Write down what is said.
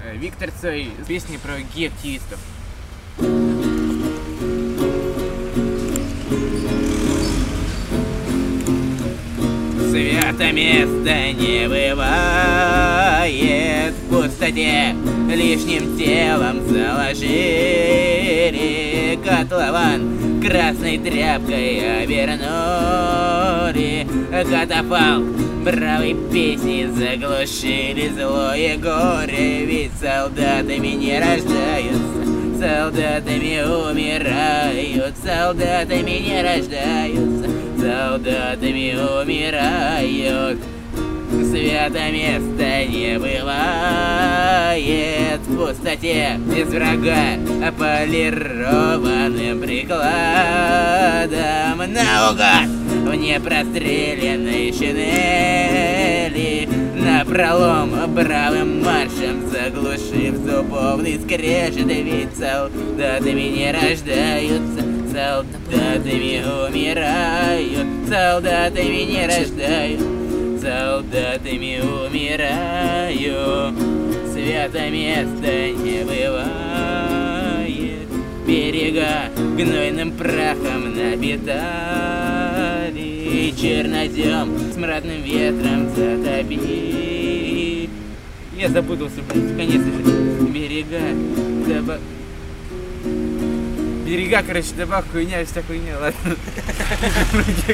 Виктор Цой с песней про гей-активистов. Свято место не бывает в пустоте, лишним телом заложили котлован, красной тряпкой обернули катафалк, бравой песни заглушили злое горе, ведь солдатами не рождаются, солдатами умирают, солдатами не рождаются, солдатами умирают. Свято место не бывает в пустоте, без врага, полированным прикладом наугад в непрострелянной шинели, напролом бравым маршем заглушив зубовный скрежет, ведь солдатами не рождаются, солдатами умирают, солдатами не рождаются, солдатами умираю. Свято место не бывает, берега гнойным прахом напитали, чернозем смрадным ветром затопили. Я запутался, блин, конец берега, берега, короче, добавь хуйня, вся хуйня, ладно.